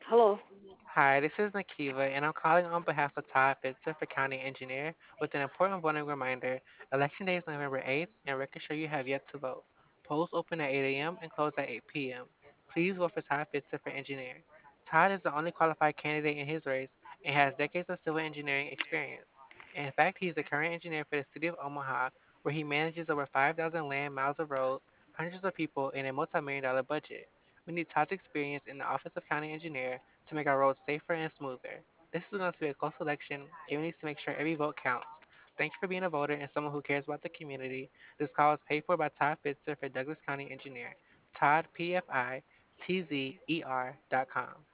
Hello. Hi, this is Nakiva, and I'm calling on behalf of Todd Fitzer for County Engineer with an important voting reminder. Election day is November 8th, and record show you have yet to vote. Polls open at 8 a.m. and close at 8 p.m. Please vote for Todd Fitzer for Engineer. Todd is the only qualified candidate in his race and has decades of civil engineering experience. In fact, he's the current engineer for the city of Omaha, where he manages over 5,000 land miles of roads, hundreds of people, and a multi-million dollar budget. We need Todd's experience in the Office of County Engineer to make our roads safer and smoother. This is going to be a close election, and we need to make sure every vote counts. Thank you for being a voter and someone who cares about the community. This call is paid for by Todd Fitzer for Douglas County Engineer. Todd, PFI, TZER.com.